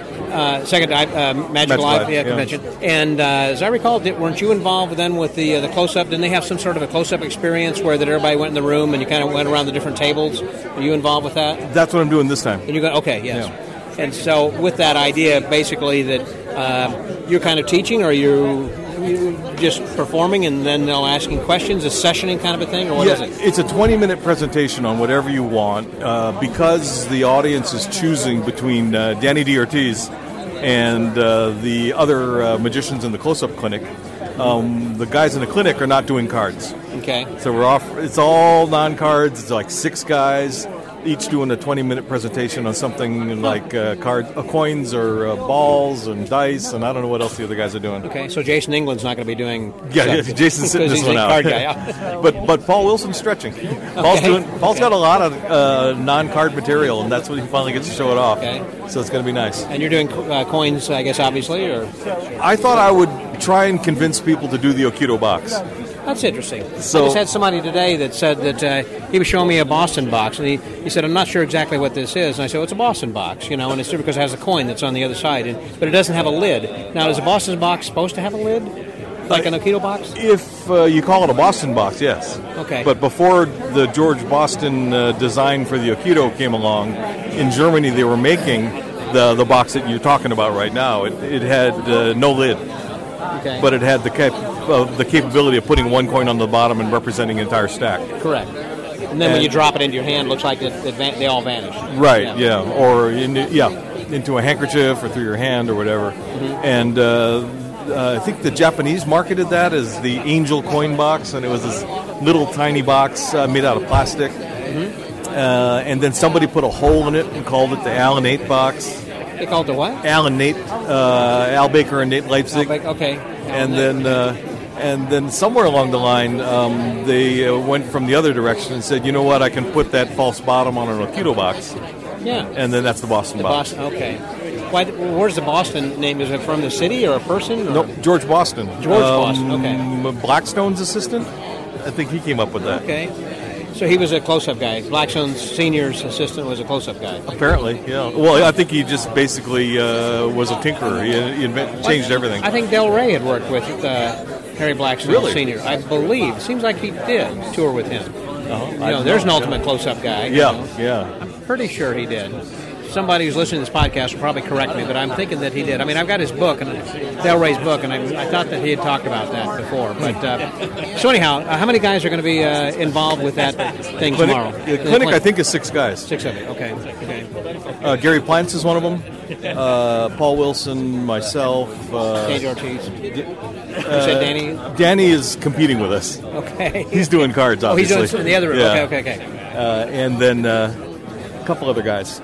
uh, second uh, Magic, Magic Live, Live, yeah, yeah. convention. And uh, as I recall, did, weren't you involved then with the uh, the close-up? Didn't they have some sort of a close-up experience where that everybody went in the room and you kind of went around the different tables? Are you involved with that? That's what I'm doing this time. And you go, okay, yes. Yeah. And so with that idea, basically, that uh, you're kind of teaching, or you you just performing and then they'll asking questions, a sessioning kind of a thing, or what Yeah, is it? it's a twenty-minute presentation on whatever you want. Uh, because the audience is choosing between uh, Danny D. Ortiz and uh, the other uh, magicians in the close-up clinic, um, the guys in the clinic are not doing cards. Okay. So we're off. It's all non-cards. It's like six guys, each doing a twenty-minute presentation on something like uh, card, uh, coins or uh, balls and dice, and I don't know what else the other guys are doing. Okay, so Jason England's not going to be doing. Yeah, stuff yeah, Jason's sitting because this he's one a out. Card guy. Yeah. but but Paul Wilson's stretching. Paul's Okay. doing. Paul's Okay. got a lot of uh, non-card material, and that's when he finally gets to show it off. Okay. So it's going to be nice. And you're doing uh, coins, I guess, obviously, or I thought I would try and convince people to do the Okito box. that's interesting. So- I just had somebody today that said that uh, he was showing me a Boston box, and he, he said, "I'm not sure exactly what this is." And I said, "Well, it's a Boston box, you know, and it's because it has a coin that's on the other side, and, but it doesn't have a lid." Now, is a Boston box supposed to have a lid, like an Okito box? If uh, you call it a Boston box, yes. Okay. But before the George Boston uh, design for the Okito came along, in Germany they were making the the box that you're talking about right now. It, it had uh, no lid. Okay. But it had the cap- uh, the capability of putting one coin on the bottom and representing an entire stack. Correct. And then when And- you drop it into your hand, it looks like it, it van- they all vanish. Right. Yeah. Or in, yeah, into a handkerchief or through your hand or whatever. Mm-hmm. And uh, uh, I think the Japanese marketed that as the Angel coin box, and it was this little tiny box uh, made out of plastic. Mm-hmm. Uh, and then somebody put a hole in it and called it the Alan Nate box. They call it the what? Alan Nate, uh, Al Baker and Nate Leipzig. Okay. and then uh, and then somewhere along the line, um, they uh, went from the other direction and said, you know what, I can put that false bottom on an Okito box, Yeah. and then that's the Boston The box. Boston. Okay. Why? Where's the Boston name? Is it from the city or a person? Or? Nope, George Boston. George Boston, okay. Blackstone's assistant. I think he came up with that. Okay. So he was a close-up guy. Blackstone's senior's assistant was a close-up guy. Apparently, yeah. Well, I think he just basically uh, was a tinkerer. He, he invent, changed everything. I think Del Rey had worked with uh, Harry Blackstone Really? Senior. I believe. Seems like he did tour with him. Uh-huh. You know, there's an ultimate close-up guy. you Yeah, know. yeah. I'm pretty sure he did. Somebody who's listening to this podcast will probably correct me, but I'm thinking that he did. I mean, I've got his book, and Del Rey's book, and I, I thought that he had talked about that before. But uh, so anyhow, uh, how many guys are going to be uh, involved with that thing Clinic, tomorrow? the clinic, I think, is six guys. Six of you. Okay. Okay. Uh, Gary Plants is one of them. Uh, Paul Wilson, myself. Uh, Danny Ortiz. You said Danny. Danny is competing with us. Okay. He's doing cards, Oh, he's obviously. doing the other room. Yeah. Okay. Okay. Okay. Uh, and then uh, a couple other guys.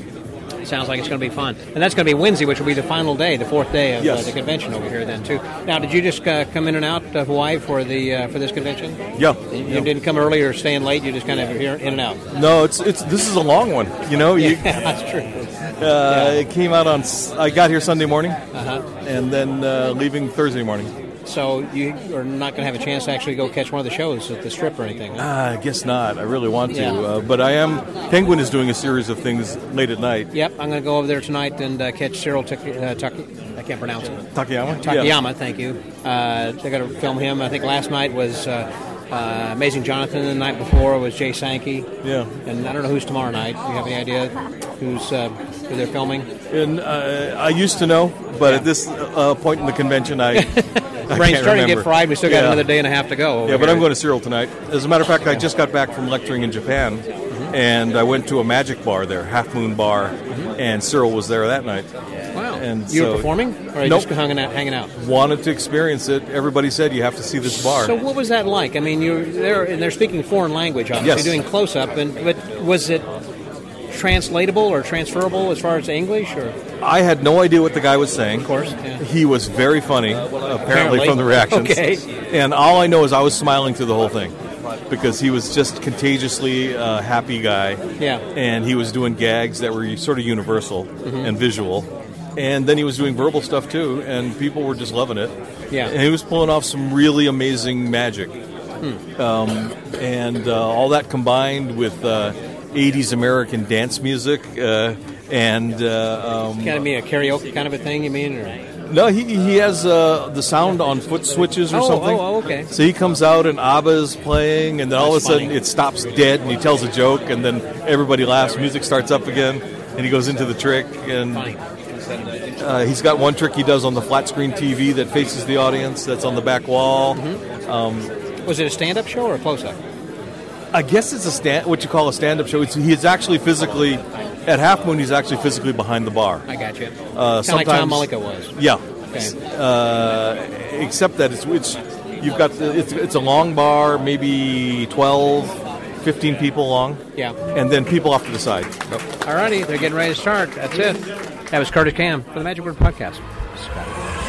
Sounds like it's going to be fun. And that's going to be Wednesday, which will be the final day, the fourth day of Yes. uh, the convention over here then, too. Now, did you just uh, come in and out of Hawaii for the uh, for this convention? Yeah. You yeah. didn't come early or staying late? You just kind of here in and out? No, it's it's this is a long one. You know, you, Yeah, that's true. uh, it came out on. s- I got here Sunday morning, Uh-huh. and then uh, leaving Thursday morning. So you are not going to have a chance to actually go catch one of the shows at the Strip or anything, huh? Ah, I guess not. I really want to, Yeah. uh, but I am. Penguin is doing a series of things late at night. Yep, I'm going to go over there tonight and uh, catch Cyril Tuck- uh, Tuck- I can't pronounce it. Takayama. Takayama, thank you. Uh, they're going to film him. I think last night was uh, uh, Amazing Jonathan. The night before was Jay Sankey. Yeah. And I don't know who's tomorrow night. Do you have any idea who's uh, who they're filming? And uh, I used to know, but at this uh, point in the convention, I, I Brain's can't starting to remember. get fried. We still got Yeah. another day and a half to go. over Yeah, but here. I'm going to Cyril tonight. As a matter of fact, I just got back from lecturing in Japan, Mm-hmm. and I went to a magic bar there, Half Moon Bar, and Cyril was there that night. Wow. And you so- were performing? Or are you Nope. just hanging out? Hanging out? Wanted to experience it. Everybody said you have to see this bar. So what was that like? I mean, you're there, and they're speaking foreign language, obviously, Yes. doing close-up. And but was it translatable or transferable as far as English? Or I had no idea what the guy was saying. of course, yeah. He was very funny, apparently, Apparently. from the reactions. Okay. And all I know is I was smiling through the whole thing because he was just contagiously uh, happy guy. Yeah. And he was doing gags that were sort of universal Mm-hmm. and visual. And then he was doing verbal stuff too, and people were just loving it. Yeah. And he was pulling off some really amazing magic. Hmm. Um, and uh, all that combined with uh, eighties American dance music uh, and uh, um, kind of mean a karaoke kind of a thing, you mean? Or? No, he he has uh, the sound on foot switches or oh, something. Oh, okay. So he comes out and ABBA is playing, and then all That's of a sudden funny. it stops dead, and he tells a joke, and then everybody laughs. Music starts up again, and he goes into the trick. And uh, he's got one trick he does on the flat screen T V that faces the audience. That's on the back wall. Mm-hmm. Um, Was it a stand-up show or a close-up? I guess it's a stand, what you call a stand-up show. It's, he's actually physically at Half Moon. He's actually physically behind the bar. I got you. Uh, kind of like Tom Mullica was. Yeah. Okay. Uh, except that it's, it's you've got the, it's it's a long bar, maybe twelve, fifteen people long. Yeah. And then people off to the side. So. All righty, they're getting ready to start. That's it. That was Curtis Cam for the Magic Word Podcast. Scott.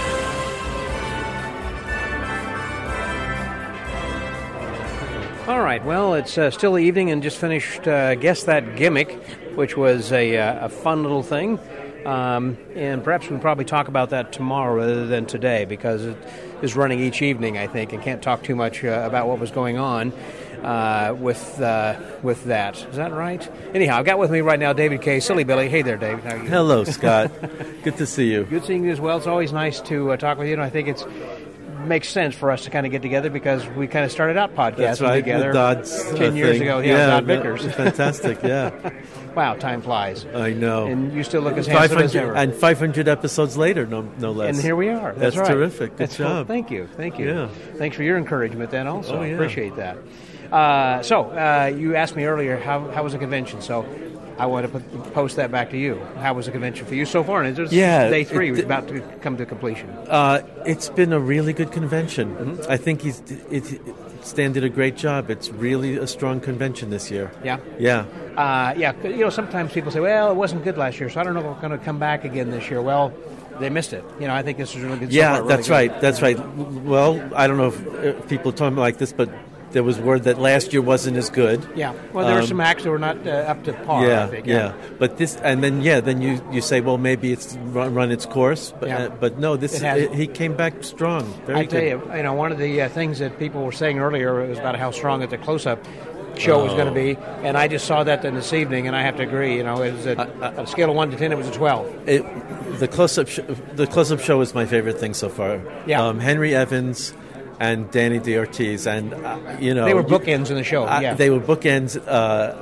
All right, well, it's uh, still the evening and just finished uh, Guess That Gimmick, which was a, uh, a fun little thing. Um, and perhaps we'll probably talk about that tomorrow rather than today because it is running each evening, I think, and can't talk too much uh, about what was going on uh, with uh, with that. Is that right? Anyhow, I've got with me right now David Kay, Silly Billy. Hey there, David. How are you? Hello, Scott. Good to see you. Good seeing you as well. It's always nice to uh, talk with you, and I think it's makes sense for us to kind of get together because we kind of started out podcasting That's right, together the Dodds, ten uh, years thing. ago. Yeah, yeah Dodd Vickers. Fantastic, yeah. Wow, time flies. I know. And you still look as handsome as ever. And five hundred episodes later, no no less. And here we are. That's, That's right. terrific. Good That's job. Cool. Thank you. Thank you. Yeah. Thanks for your encouragement then also. Oh, yeah. Appreciate that. Uh, so, uh, you asked me earlier, how, how was the convention? So, I want to put, post that back to you. How was the convention for you so far? And it's Yeah, day three. it- We're about to come to completion. Uh, it's been a really good convention. Mm-hmm. I think he's it, Stan did a great job. It's really a strong convention this year. Yeah? Yeah. Uh, yeah, you know, sometimes people say, well, it wasn't good last year, so I don't know if we're going to come back again this year. Well, they missed it. You know, I think this is really good. so Yeah, far, really that's good. right. That's right. Well, I don't know if uh, people told me like this, but there was word that last year wasn't as good. Yeah. Well, there were Um, some acts that were not uh, up to par, Yeah, I think. yeah, But this, and then yeah, then you, you say, well, maybe it's run, run its course, but Yeah. uh, but no, this It hasn't. it, he came back strong. Very I good. tell you, you know, one of the uh, things that people were saying earlier was about how strong that the close-up show was going to be, and I just saw that then this evening, and I have to agree. You know, it was a, a scale of one to ten, it was a twelve. It, the close-up, sh- the close-up show is my favorite thing so far. Yeah. um, Henry Evans and Danny D. Ortiz, and uh, you know They were you- bookends in the show. I- yeah, they were bookends. Uh,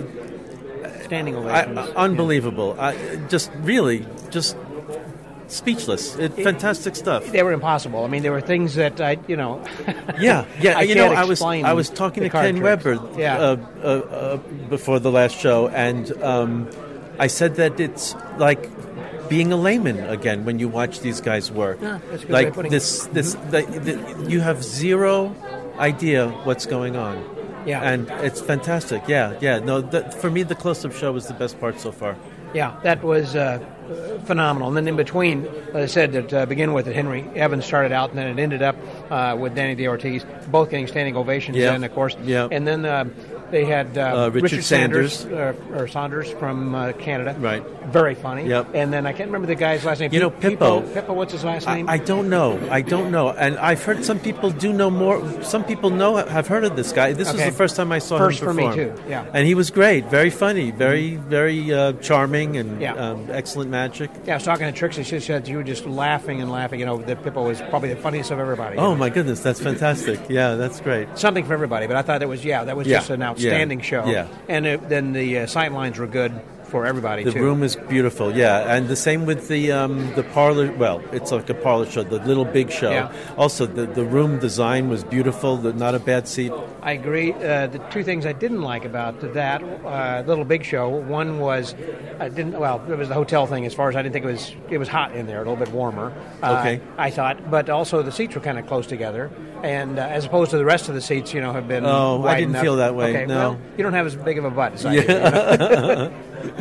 standing I, ovations. uh, unbelievable. I, just really, just speechless. It, fantastic stuff. They were impossible. I mean, there were things that I, you know. Yeah, yeah. I you know, can't I was explain I was talking the to card Ken tricks. Weber Yeah. uh, uh, uh, before the last show, and um, I said that it's like being a layman again when you watch these guys work. Yeah, that's a good way of like putting this, this, the, the, you have zero idea what's going on. Yeah. and it's fantastic. Yeah, yeah. No, the, for me, the close-up show was the best part so far. Yeah, that was uh, phenomenal. And then in between, as I said, to uh, begin with, that Henry Evans started out, and then it ended up uh, with Danny D. Ortiz, both getting standing ovations. Yeah. And of course, Yeah. and then uh, they had uh, Uh, Richard Sanders, uh, or Saunders from uh, Canada. Right. Very funny. Yep. And then I can't remember the guy's last name. You know, Pe- Pippo. Pippo, what's his last I, name? I don't know. I don't know. And I've heard some people do know more. Some people know have heard of this guy. This Okay. was the first time I saw First him for me, perform. too, yeah. And he was great. Very funny. Very, very uh, charming and Yeah. um, excellent magic. yeah, I was talking to Trixie. She said you were just laughing and laughing. You know, that Pippo was probably the funniest of everybody. Oh my goodness, that's fantastic. Yeah, that's great. Something for everybody, but I thought it was, yeah, that was Yeah. just an outstanding Yeah. show. Yeah. And it, then the uh, sight lines were good for everybody, The too. room is beautiful, yeah, and the same with the um, the parlor. Well, it's like a parlor show, the Little Big Show. Yeah. Also, the the room design was beautiful. The, not a bad seat. I agree. Uh, the two things I didn't like about that uh, Little Big Show, one was, I didn't. Well, it was the hotel thing. As far as I didn't think it was, it was hot in there, a little bit warmer. Uh, Okay. I thought, but also the seats were kind of close together, and uh, as opposed to the rest of the seats, you know, have been. Oh, I wide didn't enough. feel that way, Okay, no. well, you don't have as big of a butt as I do. you know?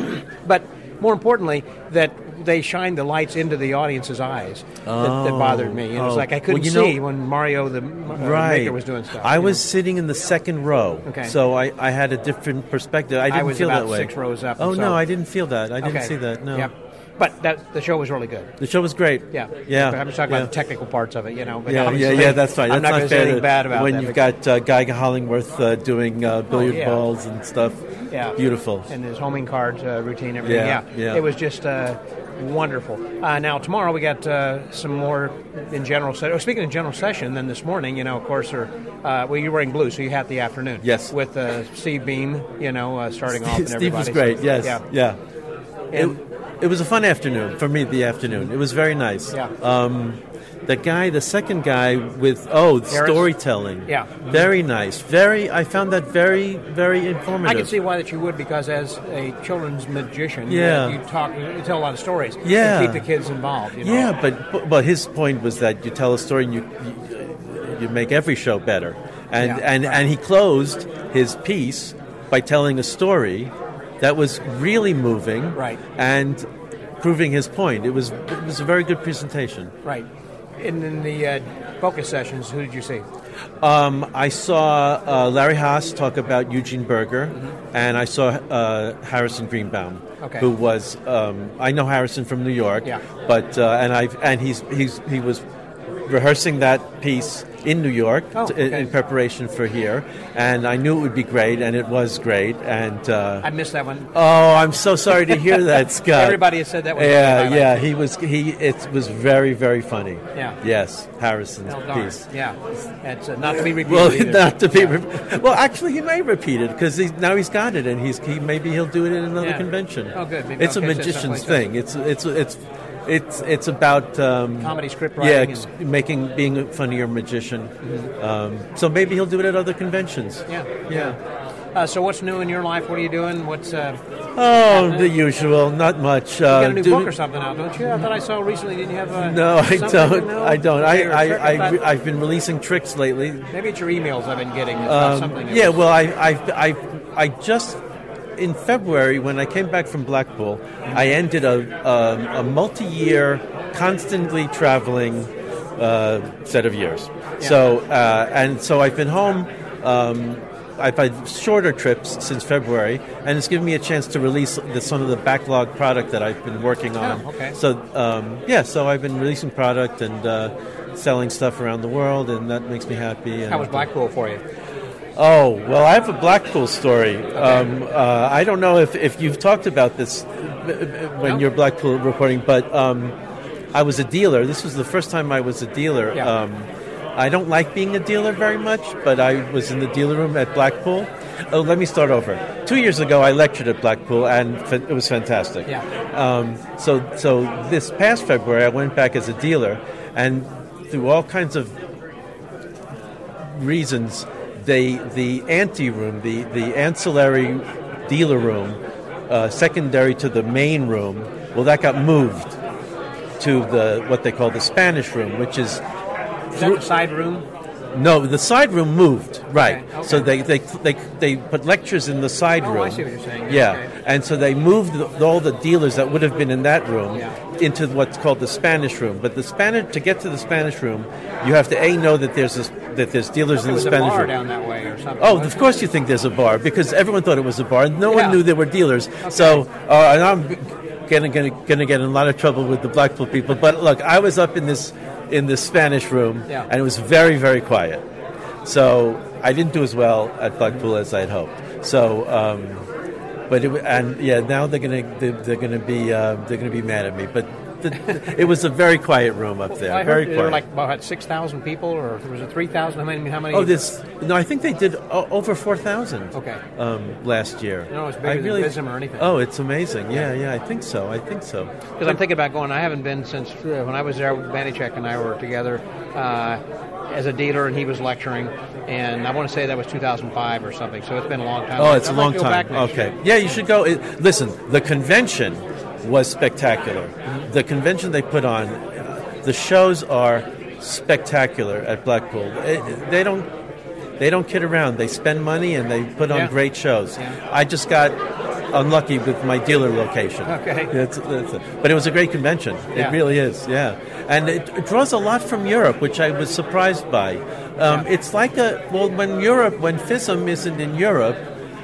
But more importantly, that they shined the lights into the audience's eyes. that, that bothered me. It was oh. like I couldn't Well, you know- see when Mario the uh, Right. Maker was doing stuff. I you was know. sitting in the second row, Okay. so I, I had a different perspective. I didn't was feel about that way. six rows up, Oh so- no, I didn't feel that. I didn't Okay. see that. No. Yep. But that the show was really good. The show was great. Yeah, yeah. I'm just talking yeah. about the technical parts of it, you know. But yeah, yeah, obviously, yeah. That's right. I'm That's not, not going to say fair anything to- bad about when that you've because- got uh, Guy Hollingworth uh, doing uh, billiard Oh, yeah. balls and stuff. Yeah. Beautiful. And his homing cards uh, routine, everything. Yeah, Yeah, yeah. It was just uh, wonderful. Uh, now tomorrow we got uh, some more in general session. Oh, speaking of general session, then this morning, you know, of course, are, uh, well, you're wearing blue, so you had the afternoon. Yes. With uh, Steve Beam, you know, uh, starting off. And Steve was everybody. great. So, Yes. Yeah. Yeah. And- it, it was a fun afternoon for me. The afternoon. It was very nice. Yeah. Um, the guy, the second guy with oh Harris? storytelling. Yeah. Very nice. Very. I found that very very informative. I can see why that you would, because as a children's magician, Yeah. you, you talk, you tell a lot of stories. Yeah. And keep the kids involved. You know? Yeah, but, but but his point was that you tell a story and you you, you make every show better. And Yeah, and right. and he closed his piece by telling a story that was really moving. Right. And proving his point. It was it was a very good presentation. Right. And in the uh, focus sessions, who did you see? Um, I saw uh, Larry Haas talk about Eugene Berger, Mm-hmm. and I saw uh, Harrison Greenbaum, Okay. who was um, I know Harrison from New York, Yeah. but uh, and I and he's he's he was rehearsing that piece in New York Oh, to, in, okay. in preparation for here, and I knew it would be great, and it was great, and. Uh, I missed that one. Oh, I'm so sorry to hear that, Scott. Everybody has said that was Yeah, one of the yeah, highlights. he was. He it was very, very funny. Yeah. Yes, Harrison's Well, darn. piece. Yeah. It's uh, not to be repeated. Well, either. not to be. Re- well, actually, he may repeat it because now he's got it, and he's he maybe he'll do it in another Yeah. convention. Oh, good. Maybe It's I'll a catch that magician's someplace thing. It's it's it's it's it's about um, Comedy script Yeah, writing ex- and- making being a funnier magician. Um, so maybe he'll do it at other conventions. Yeah. Yeah. Uh, so what's new in your life? What are you doing? What's uh, Oh, the usual. Not much. you Uh, got a new do- book or something out, don't you? I thought I saw recently. Didn't you have a No, I something? don't. No? I don't. Okay, I, or I, trick? I, thought- I've been releasing tricks lately. maybe it's your emails I've been getting. It's not Um, something. that yeah, was- well, I, I, I, I just in February when I came back from Blackpool, I ended a, a, a multi-year, constantly traveling uh, set of years. So uh, and so I've been home. Um, I've had shorter trips since February, and it's given me a chance to release the, some of the backlog product that I've been working on. Oh, okay. So um, yeah, so I've been releasing product and uh, selling stuff around the world, and that makes me happy. And, How was Blackpool for you? Oh, well, I have a Blackpool story. Um, uh, I don't know if, if you've talked about this when No. you're Blackpool reporting, but um, I was a dealer. This was the first time I was a dealer. Yeah. Um, I don't like being a dealer very much, but I was in the dealer room at Blackpool. Oh, let me start over. Two years ago, I lectured at Blackpool, and fa- it was fantastic. Yeah. Um, so, so this past February, I went back as a dealer, and through all kinds of reasons, they the ante room, the the ancillary dealer room, uh, secondary to the main room, well, that got moved to the what they call the Spanish room, which is Is that the side room? no, the side room moved, right? Okay, okay. So they, they they they put lectures in the side Oh, room. I see what you're saying. Yeah, Okay. and so they moved the, all the dealers that would have been in that room Yeah. into what's called the Spanish room. But the Spanish to get to the Spanish room, you have to a know that there's this, that there's dealers There in the was a Spanish bar room. down that way or something. Oh, wasn't of course you think there's a bar because everyone thought it was a bar. No Yeah. one knew there were dealers. So, uh, and I'm getting going to get in a lot of trouble with the Blackpool people. But look, I was up in this in this Spanish room, Yeah. and it was very very quiet. So I didn't do as well at Blackpool as I'd hoped. So, um, but it, and yeah, now they're gonna they're, they're gonna be uh, they're gonna be mad at me. But the, it was a very quiet room up there. I very heard there quiet. were like about six thousand people, or was it three thousand? How many? How many? Oh, this no! I think they did o- over four thousand. Okay. Um, last year. You know, it's bigger I than really, Vism or anything. Oh, it's amazing. Yeah, yeah. I think so. I think so. Because I'm thinking about going. I haven't been since uh, when I was there. Manichek and I were together uh, as a dealer, and he was lecturing. And I want to say that was two thousand five or something. So it's been a long time. Oh, it's I'd a like long to go time. back next Okay. year. Yeah, you should go. It, listen, the convention was spectacular. The convention they put on, uh, the shows are spectacular at Blackpool. It, they don't. They don't kid around. They spend money and they put on Yeah. great shows. Yeah. I just got unlucky with my dealer location. Okay. It's, it's a, but it was a great convention. Yeah. It really is. Yeah, and it, it draws a lot from Europe, which I was surprised by. Um, Yeah. It's like a well, when Europe, when FISM isn't in Europe,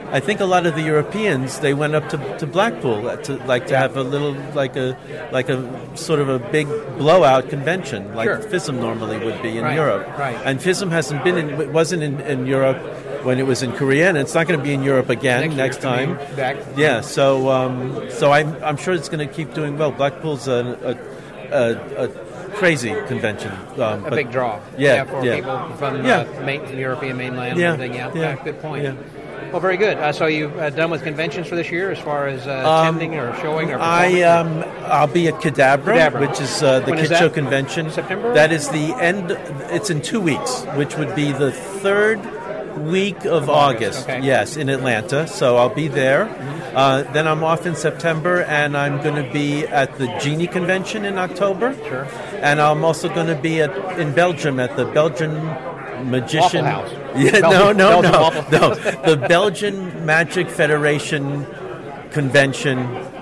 I think a lot of the Europeans, they went up to, to Blackpool to like to Yeah. have a little like a like a sort of a big blowout convention like Sure. FISM normally would be in Right, Europe. right. And FISM hasn't been in it wasn't in, in Europe when it was in Korea, and it's not going to be in Europe again next, Next year, time. coming back. Yeah, so um, so I'm I'm sure it's going to keep doing well. Blackpool's a a, a, a crazy convention. Um, A but- big draw. Yeah, for yeah. people from Yeah. uh, main, from European mainland Yeah, and everything. Yeah, yeah, yeah, good point. yeah. Well, very good. Uh, so you uh, done with conventions for this year, as far as uh, Um, attending or showing or I performing? um I'll be at Cadabra, Cadabra. which is uh, the When is Kid that? Show convention. September? That is the end. It's in two weeks, which would be the third week of, Of August, August. okay. Yes, in Atlanta. So I'll be there. Uh, then I'm off in September, and I'm going to be at the Genie convention in October. Sure. And I'm also going to be at in Belgium at the Belgian Magician. Waffle House. Yeah, Belgian- no, no, Belgian no, Waffle no. The Belgian Magic Federation convention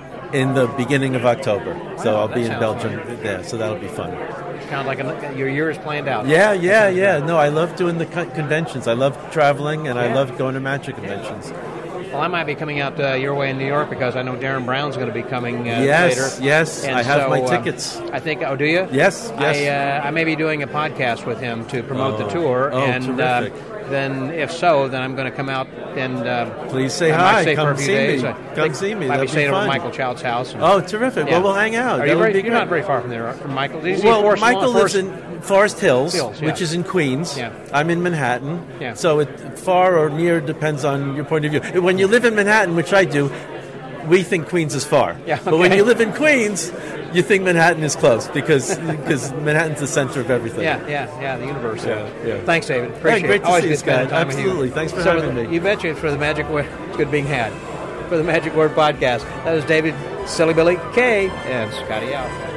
in the beginning of October. So Wow, I'll that be in sounds Belgium there. So that'll be fun. Kind of like a, your year is planned out. Yeah, yeah, yeah. No, I love doing the con- conventions. I love traveling, and Yeah. I love going to magic conventions. Well, I might be coming out uh, your way in New York because I know Darren Brown's going to be coming uh, Yes, later. yes, And I have so, my um, tickets. I think. Oh, do you? Yes, yes. I, uh, I may be doing a podcast with him to promote the Oh. tour, Oh, and terrific. Uh, then if so, then I'm going to come out and uh, Please say I hi. might stay Come for a few see me. days. I Come think see me. Might That'd be be staying over fun. at Michael Child's house. Oh, terrific. Yeah. Well, we'll hang out. Are That you would very, be you're great. not very far from there, from Michael. Is he Well, Forest Michael Lawn- lives Forest- in Forest Hills, Hills, yeah. which is in Queens. Yeah. I'm in Manhattan. Yeah. So it, far or near depends on your point of view. When you live in Manhattan, which I do, we think Queens is far. Yeah, But when okay. you live in Queens, you think Manhattan is close because because Manhattan's the center of everything. Yeah, yeah, yeah, the universe. Yeah, yeah. Thanks, David. Appreciate great it. to Always see good you, spending Scott. time with you. Absolutely. Thanks for So having the- me. You betcha. It's for the Magic Word. It's good being had. For the Magic Word podcast. That was David Silly Billy K and Scotty out.